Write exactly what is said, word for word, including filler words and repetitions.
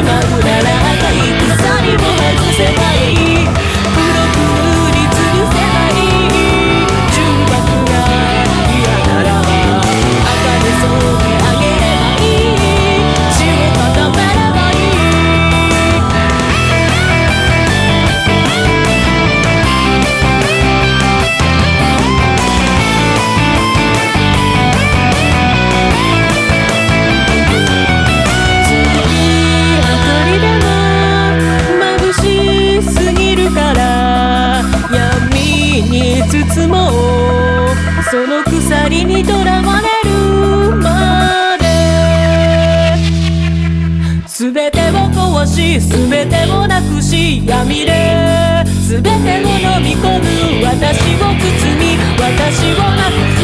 うなら赤い鎖も外せばいい、黒く塗りつぶせばいい、純白が嫌なら赤で染め上げればいい、血を固めればいい。包もうその鎖にとらわれるまで、全てを壊し全てをなくし闇で全てを飲み込む、私を包み私をなくす